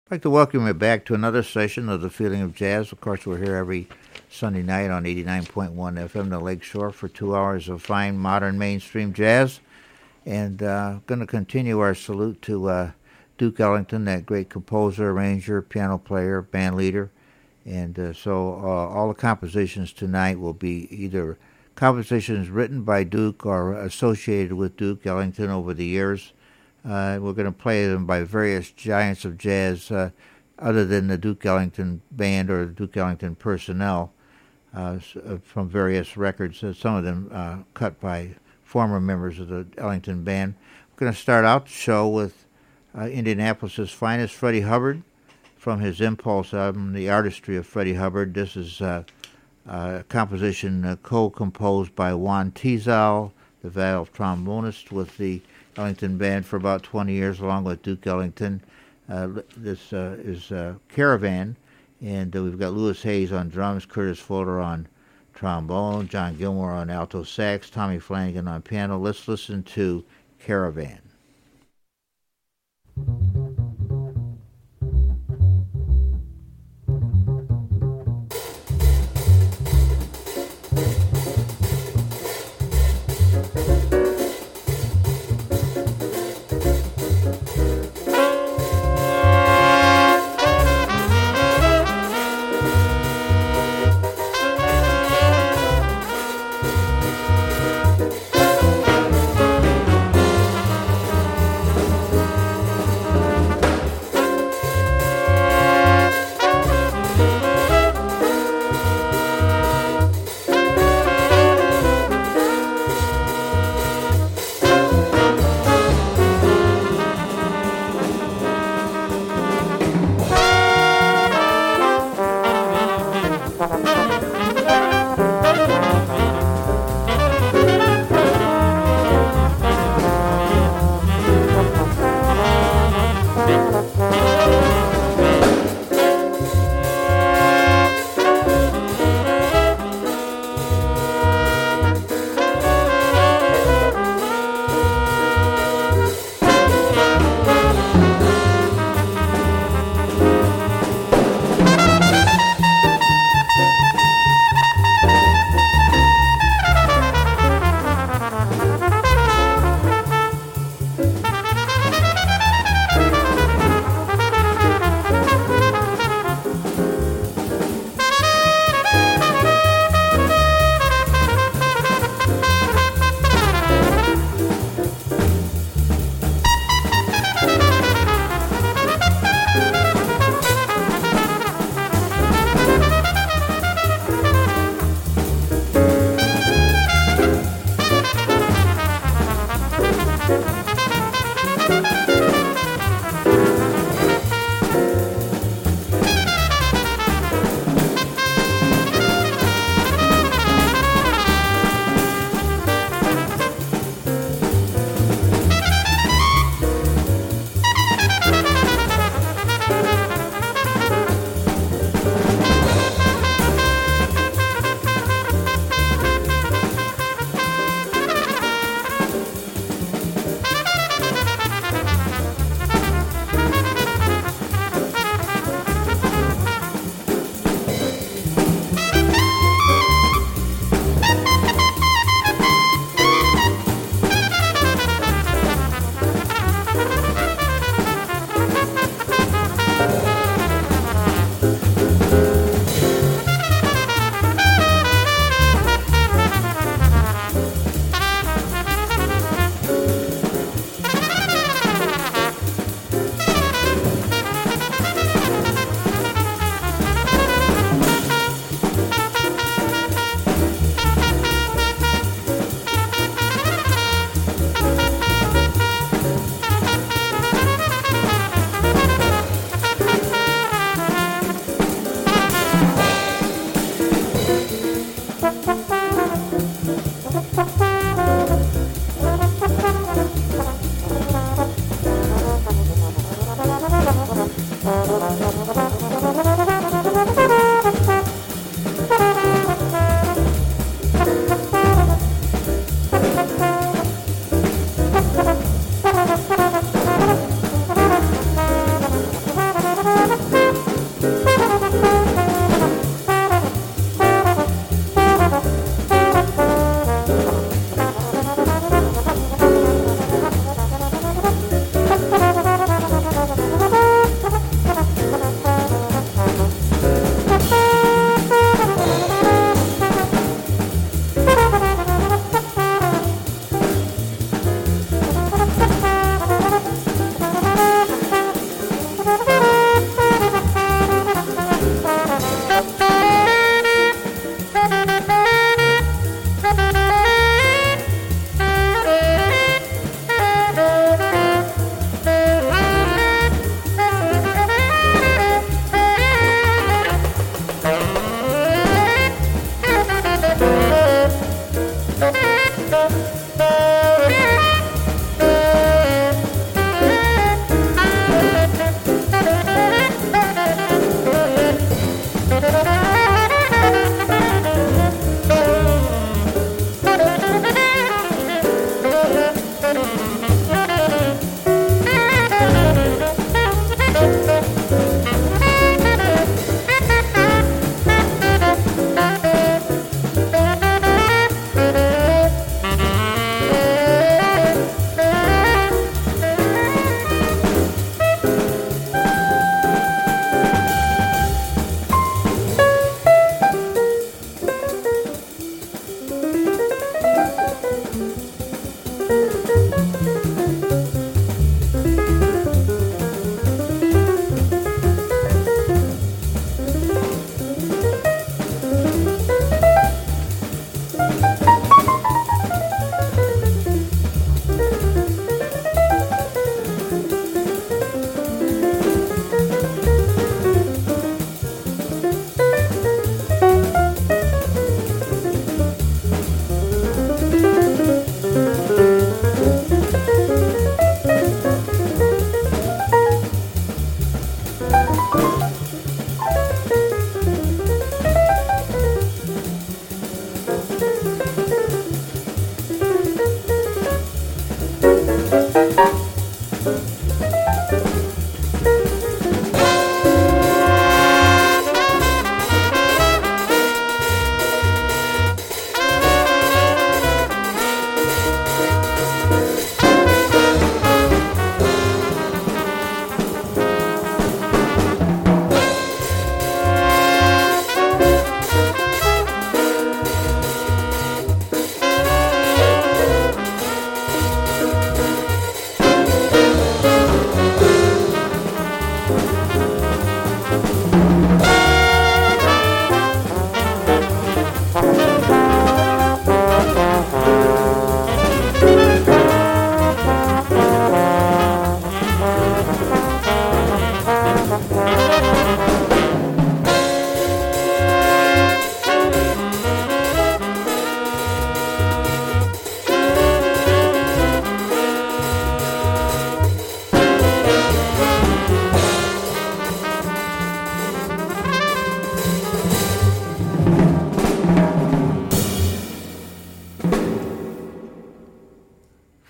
I'd like to welcome you back to another session of The Feeling of Jazz. Of course, we're here every Sunday night on 89.1 FM, the Lakeshore, for 2 hours of fine, modern, mainstream jazz. And going to continue our salute to Duke Ellington, that great composer, arranger, piano player, band leader. And so all the compositions tonight will be either compositions written by Duke or associated with Duke Ellington over the years. We're going to play them by various giants of jazz other than the Duke Ellington Band or the Duke Ellington personnel from various records, some of them cut by former members of the Ellington Band. We're going to start out the show with Indianapolis's finest, Freddie Hubbard, from his Impulse album, The Artistry of Freddie Hubbard. This is a composition co-composed by Juan Tizal, the valve trombonist with the Ellington Band for about 20 years, along with Duke Ellington. This is Caravan, and we've got Louis Hayes on drums, Curtis Fuller on trombone, John Gilmore on alto sax, Tommy Flanagan on piano. Let's listen to Caravan.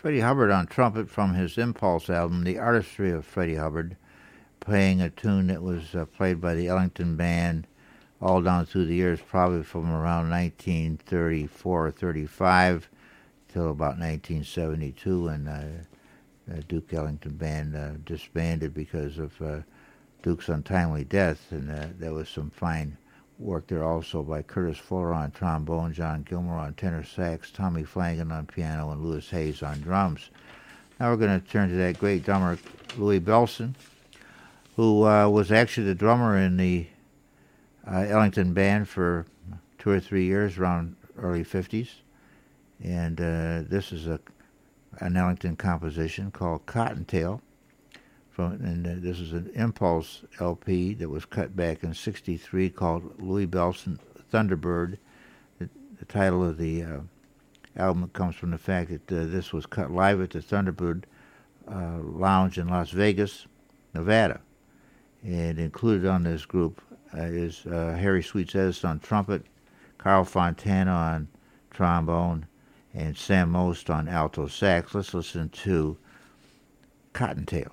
Freddie Hubbard on trumpet from his Impulse album, The Artistry of Freddie Hubbard, playing a tune that was played by the Ellington Band all down through the years, probably from around 1934 or 35 till about 1972, and Duke Ellington Band disbanded because of Duke's untimely death, and there was some fine work there also by Curtis Fuller on trombone, John Gilmore on tenor sax, Tommy Flanagan on piano, and Louis Hayes on drums. Now we're going to turn to that great drummer, Louis Bellson, who was actually the drummer in the Ellington Band for 2 or 3 years, around early 50s. And this is an Ellington composition called Cottontail. This is an Impulse LP that was cut back in '63 called Louis Bellson Thunderbird. The title of the album comes from the fact that this was cut live at the Thunderbird Lounge in Las Vegas, Nevada. And included on this group is Harry Sweets Edison on trumpet, Carl Fontana on trombone, and Sam Most on alto sax. Let's listen to Cottontail.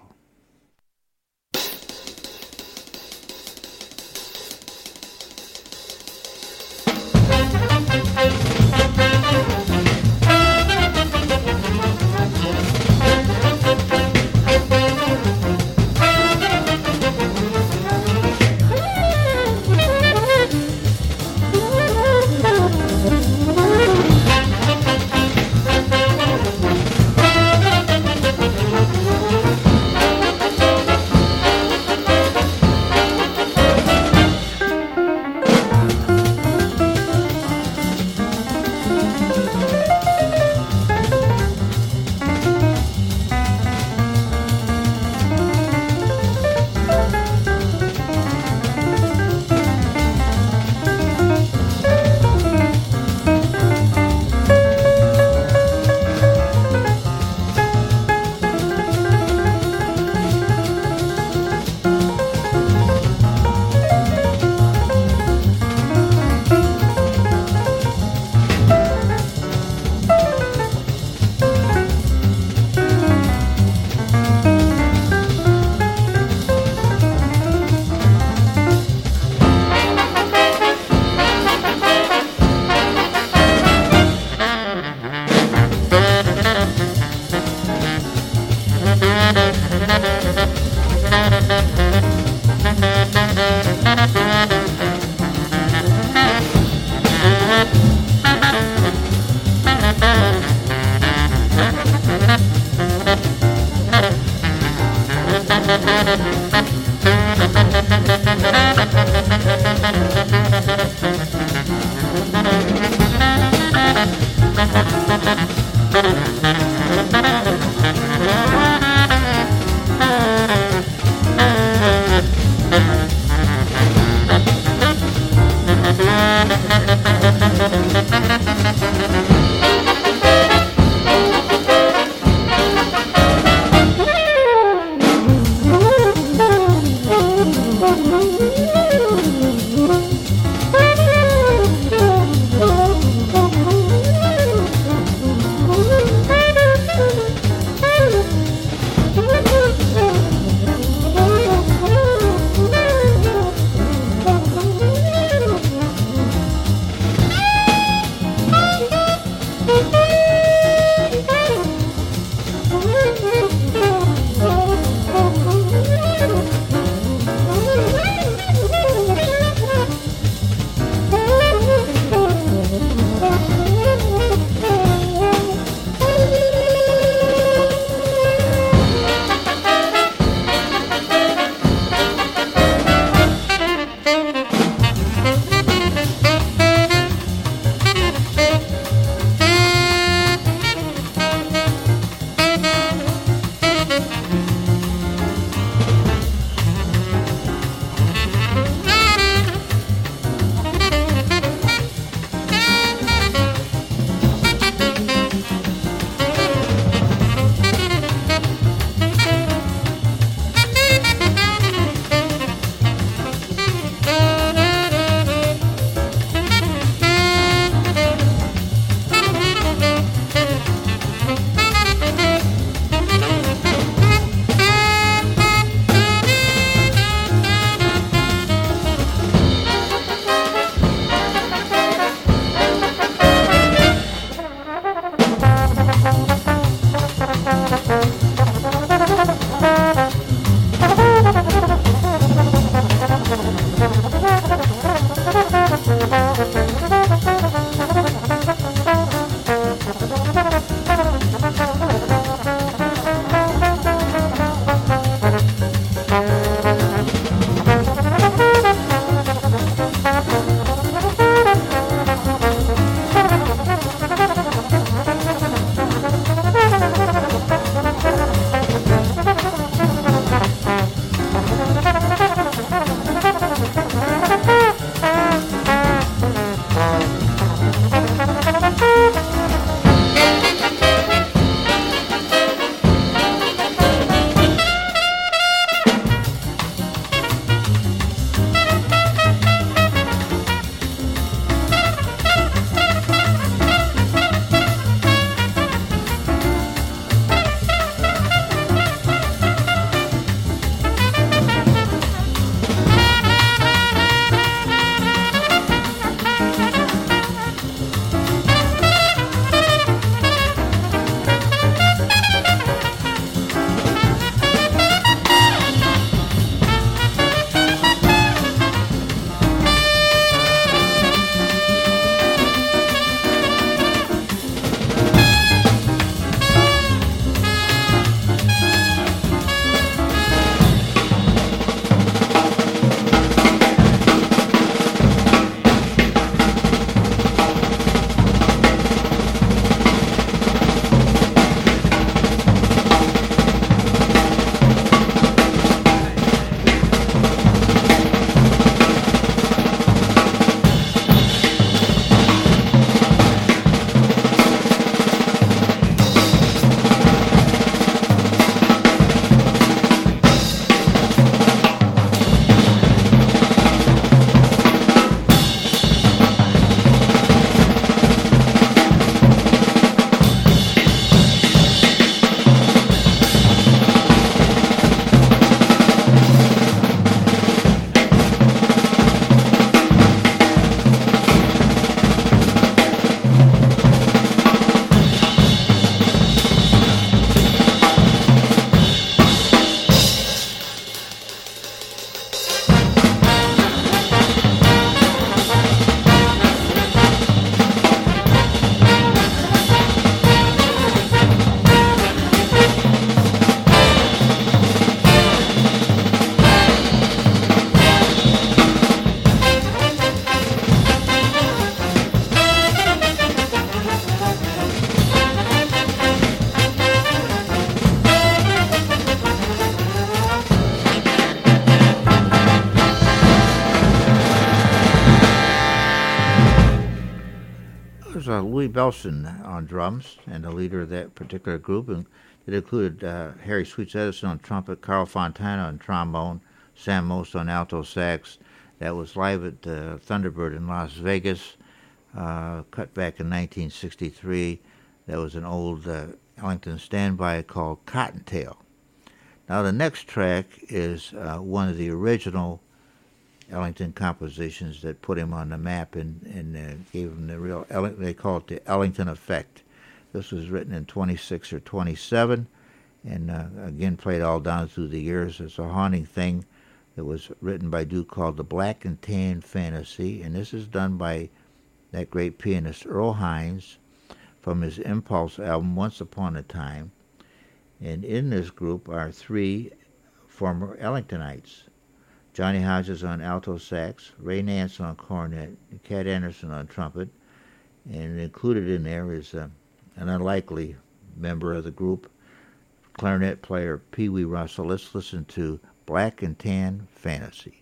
was Louis Bellson on drums and the leader of that particular group, and it included Harry Sweets Edison on trumpet, Carl Fontana on trombone, Sam Most on alto sax. That was live at Thunderbird in Las Vegas, cut back in 1963. That was an old Ellington standby called Cottontail. Now the next track is one of the original Ellington compositions that put him on the map and gave him the real, they call it the Ellington effect. This was written in 26 or 27, and again played all down through the years. It's a haunting thing that was written by a dude called the Black and Tan Fantasy, and this is done by that great pianist Earl Hines from his Impulse album Once Upon a Time. And in this group are three former Ellingtonites: Johnny Hodges on alto sax, Ray Nance on cornet, and Cat Anderson on trumpet. And included in there is an unlikely member of the group, clarinet player Pee Wee Russell. Let's listen to Black and Tan Fantasy.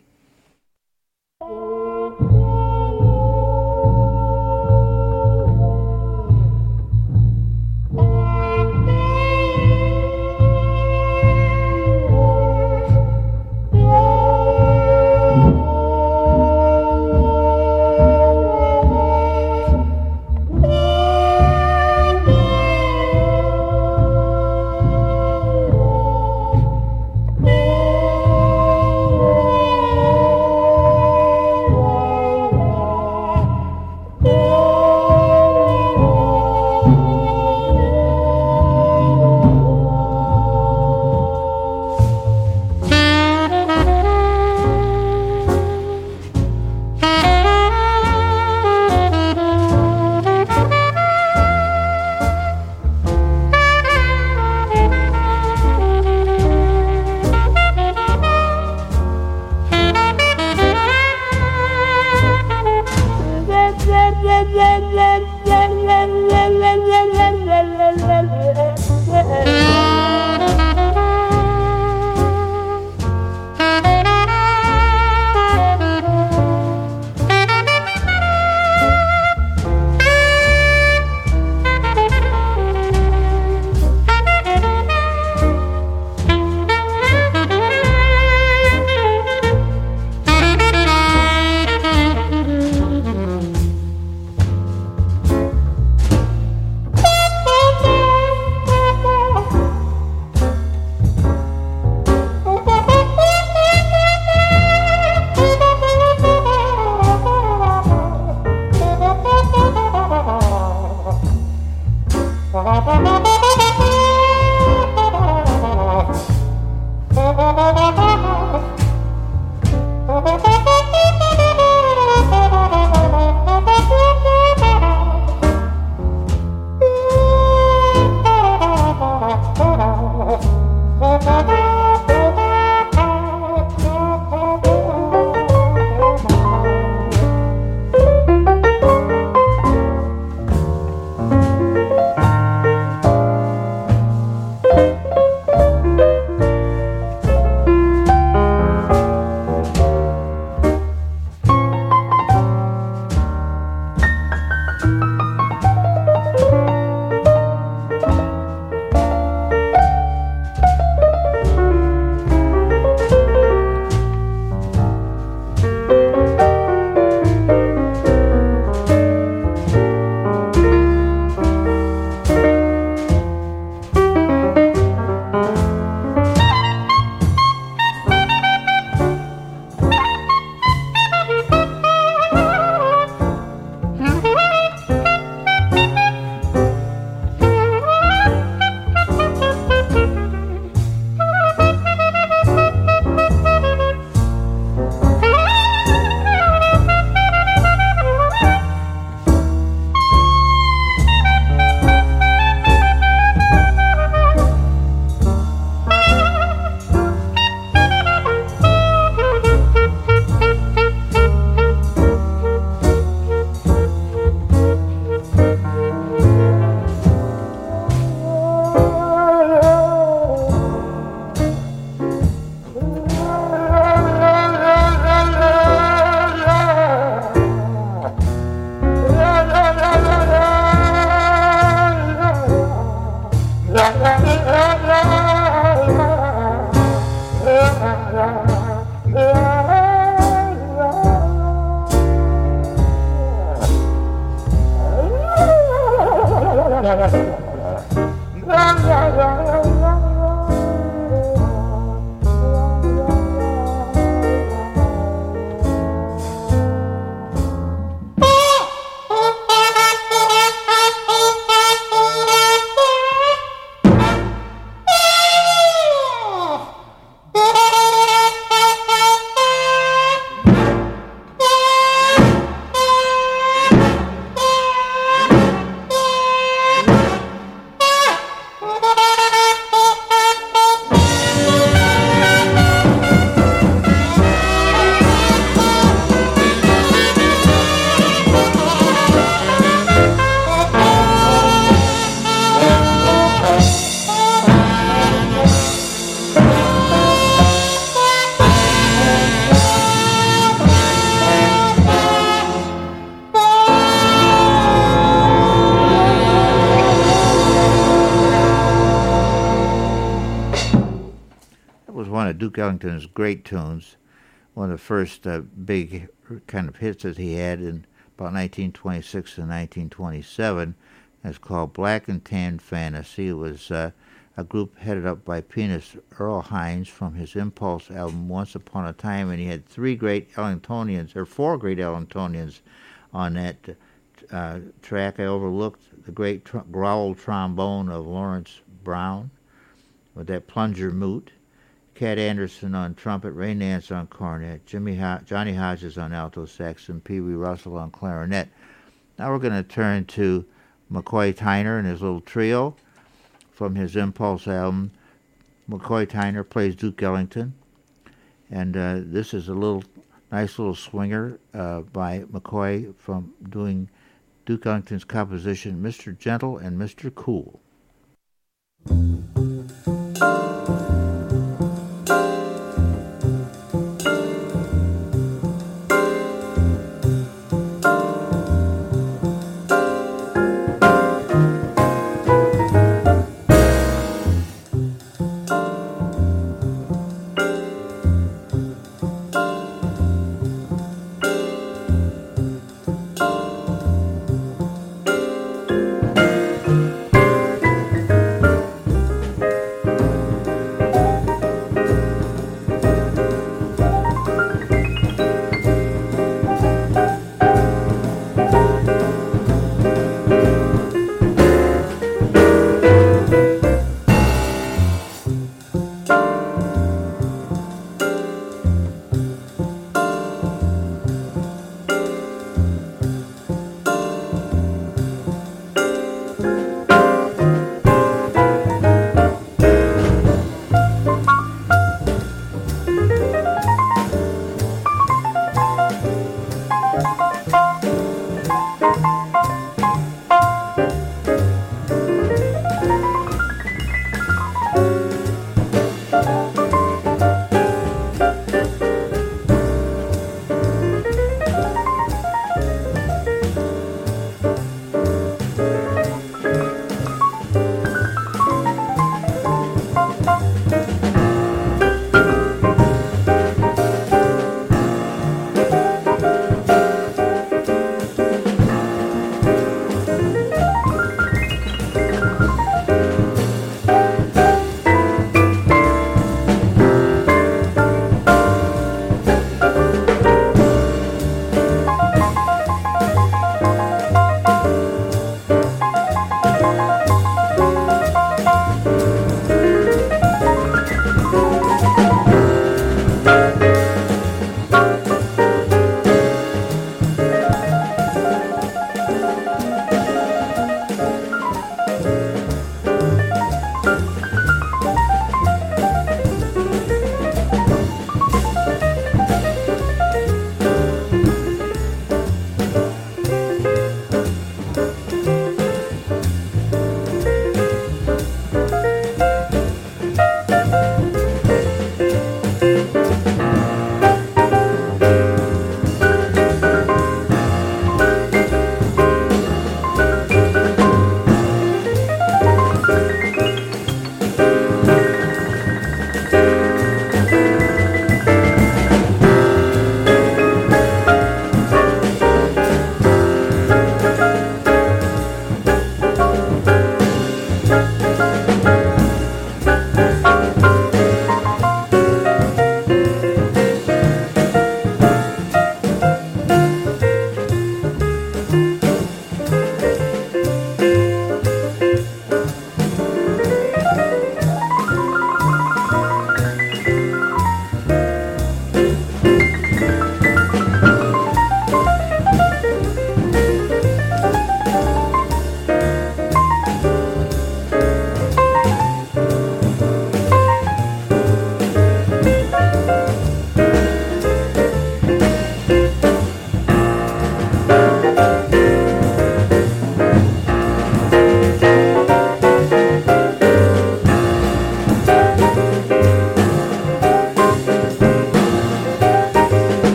Duke Ellington's great tunes. One of the first big kind of hits that he had in about 1926 and 1927. It's called Black and Tan Fantasy. It was a group headed up by pianist Earl Hines from his Impulse album Once Upon a Time, and he had four great Ellingtonians on that track. I overlooked the great growl trombone of Lawrence Brown with that plunger moot, Cat Anderson on trumpet, Ray Nance on cornet, Johnny Hodges on alto sax, and Pee Wee Russell on clarinet. Now we're going to turn to McCoy Tyner and his little trio from his Impulse album. McCoy Tyner plays Duke Ellington, and this is a nice little swinger by McCoy from doing Duke Ellington's composition Mr. Gentle and Mr. Cool.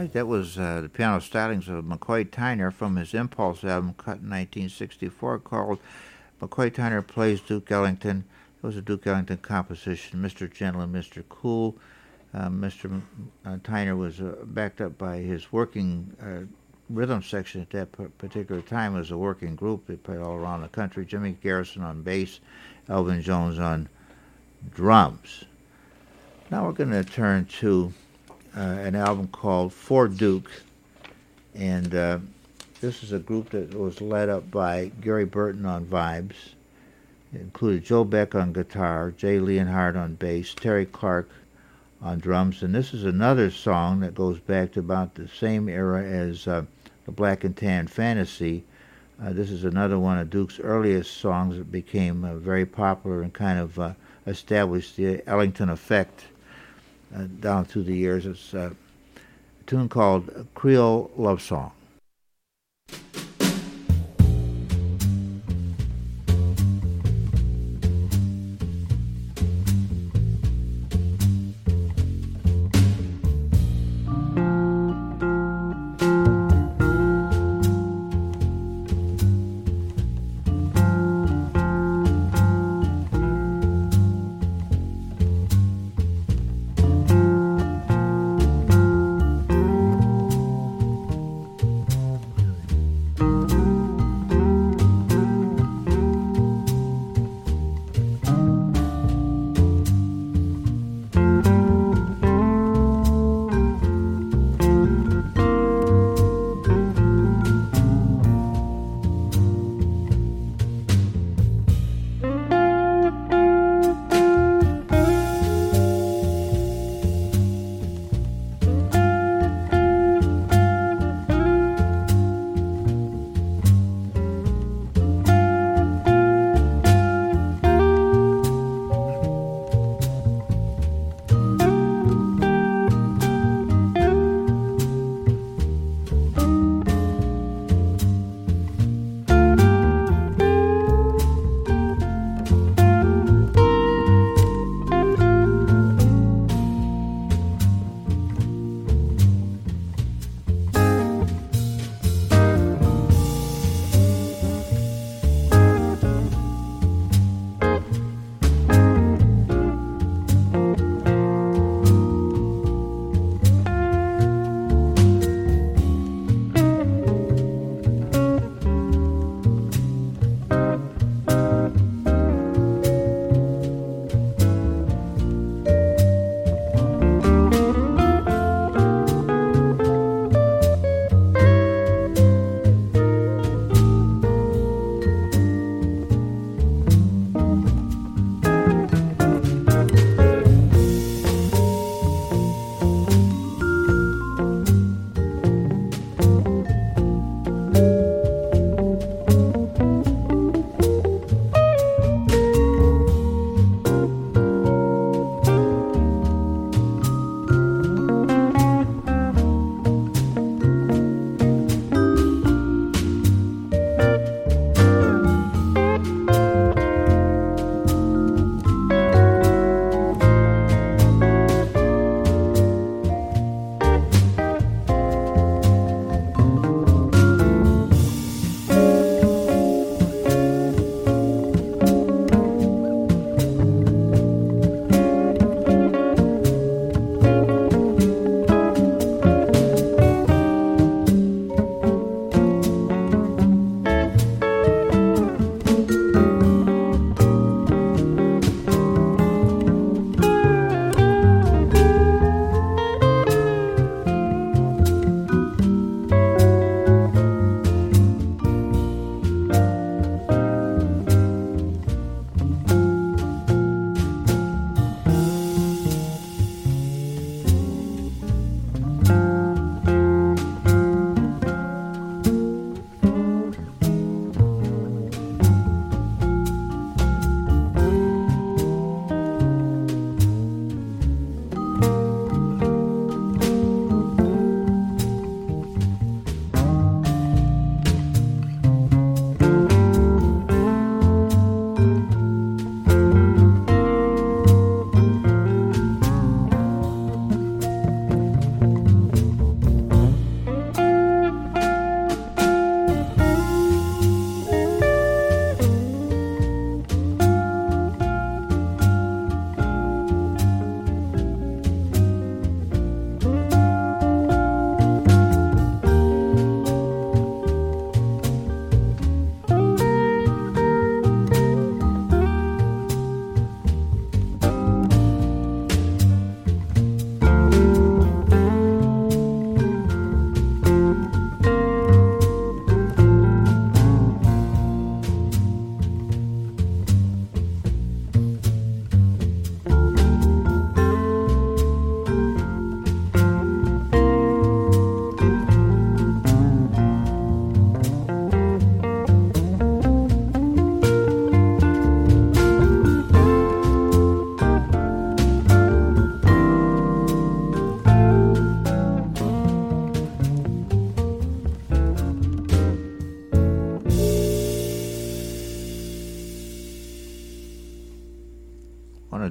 right, that was the piano stylings of McCoy Tyner from his Impulse album cut in 1964 called McCoy Tyner Plays Duke Ellington. It was a Duke Ellington composition, Mr. Gentle and Mr. Cool. Mr. Tyner was backed up by his working rhythm section at that particular time as a working group. They played all around the country. Jimmy Garrison on bass, Elvin Jones on drums. Now we're going to turn to an album called For Duke, and this is a group that was led up by Gary Burton on vibes. It included Joe Beck on guitar, Jay Leonhardt on bass, Terry Clark on drums, and this is another song that goes back to about the same era as the Black and Tan Fantasy. This is another one of Duke's earliest songs that became very popular and kind of established the Ellington effect down through the years. It's a tune called Creole Love Song.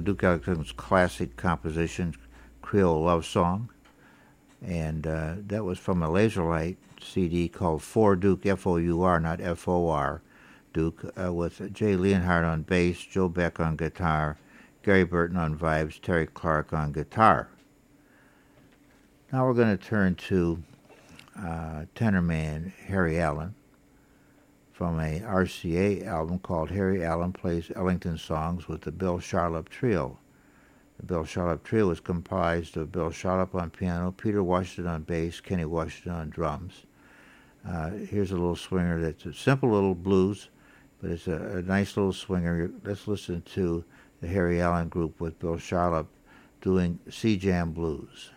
Duke Ellington's classic composition, Creole Love Song. And that was from a Laserlight CD called For Duke, F-O-U-R, not F-O-R, Duke, with Jay Leonhardt on bass, Joe Beck on guitar, Gary Burton on vibes, Terry Clark on guitar. Now we're going to turn to tenor man Harry Allen from a RCA album called Harry Allen Plays Ellington Songs with the Bill Charlap Trio. The Bill Charlap Trio was comprised of Bill Charlap on piano, Peter Washington on bass, Kenny Washington on drums. Here's a little swinger that's a simple little blues, but it's a nice little swinger. Let's listen to the Harry Allen Group with Bill Charlap doing Sea Jam Blues.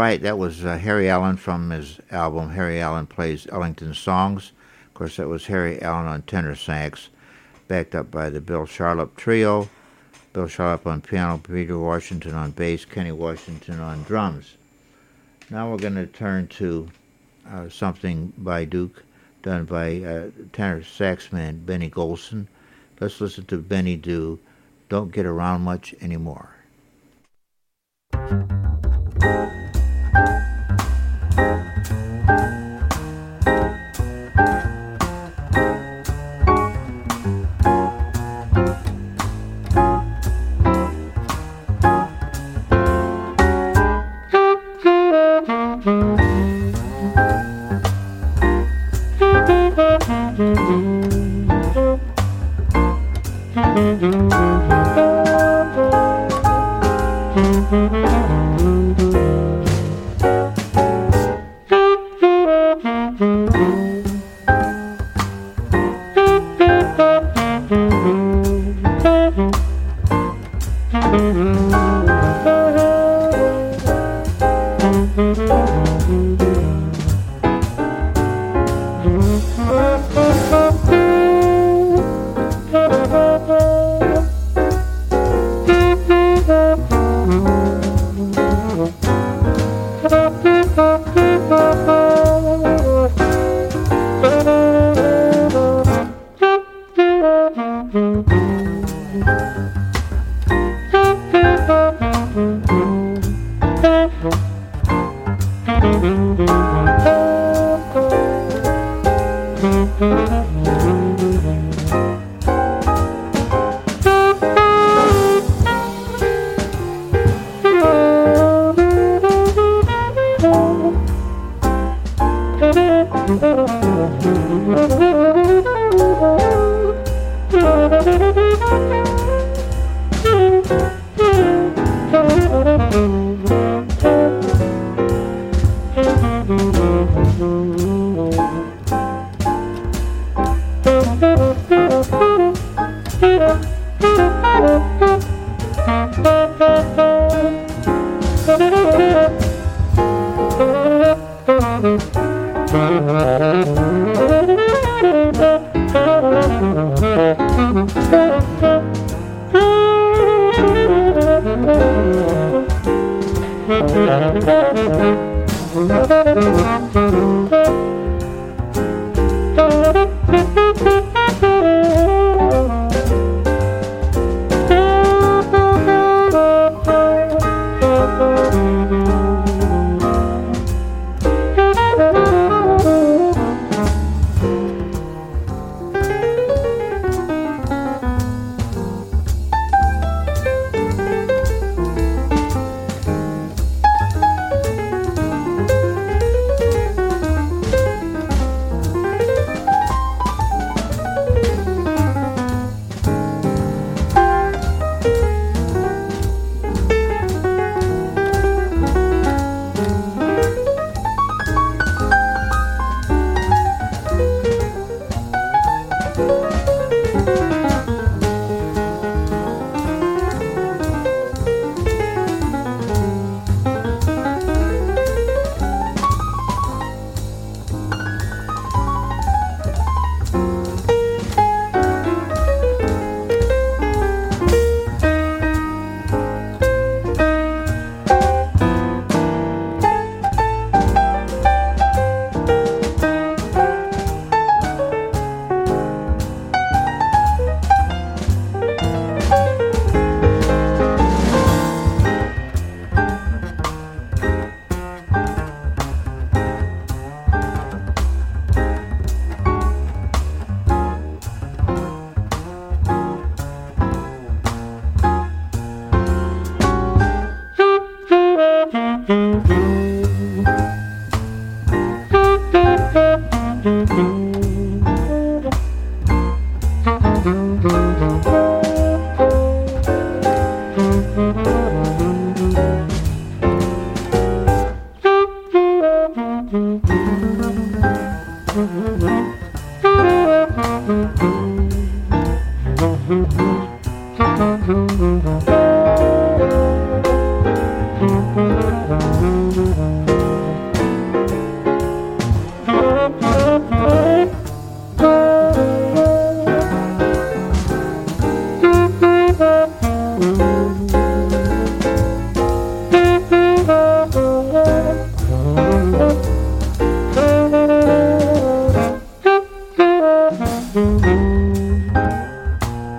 right, that was Harry Allen from his album Harry Allen Plays Ellington Songs. Of course, that was Harry Allen on tenor sax, backed up by the Bill Charlap Trio. Bill Charlap on piano, Peter Washington on bass, Kenny Washington on drums. Now we're going to turn to something by Duke, done by tenor saxman Benny Golson. Let's listen to Benny do Don't Get Around Much Anymore.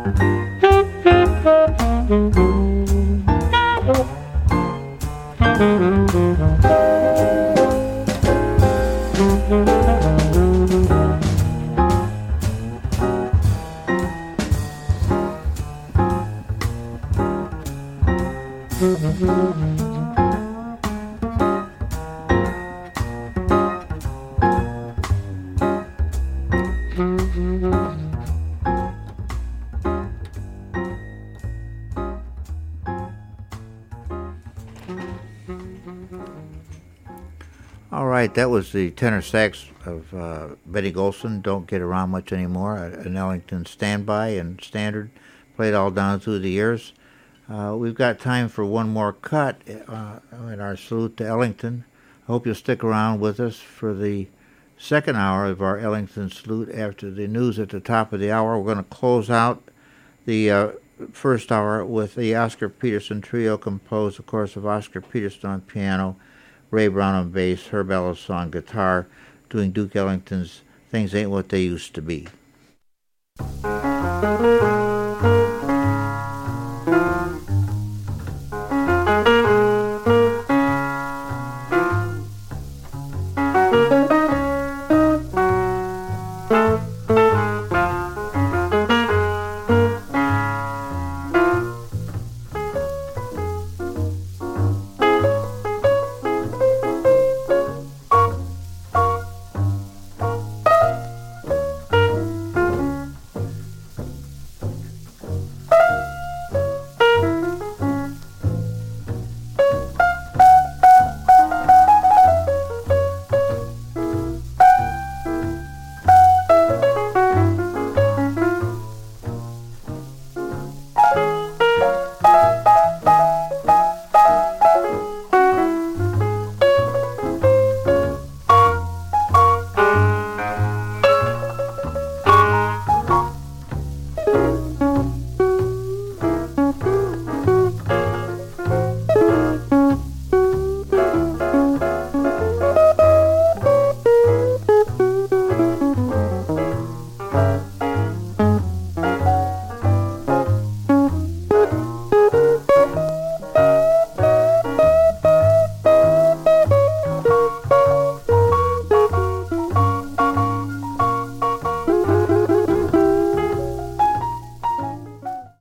All right, that was the tenor sax of Betty Golson. Don't get around much anymore. An Ellington standby and standard, played all down through the years. We've got time for one more cut in our salute to Ellington. I hope you'll stick around with us for the second hour of our Ellington salute after the news at the top of the hour. We're going to close out the first hour with the Oscar Peterson Trio, composed, of course, of Oscar Peterson on piano, Ray Brown on bass, Herb Ellis on guitar, doing Duke Ellington's Things Ain't What They Used to Be.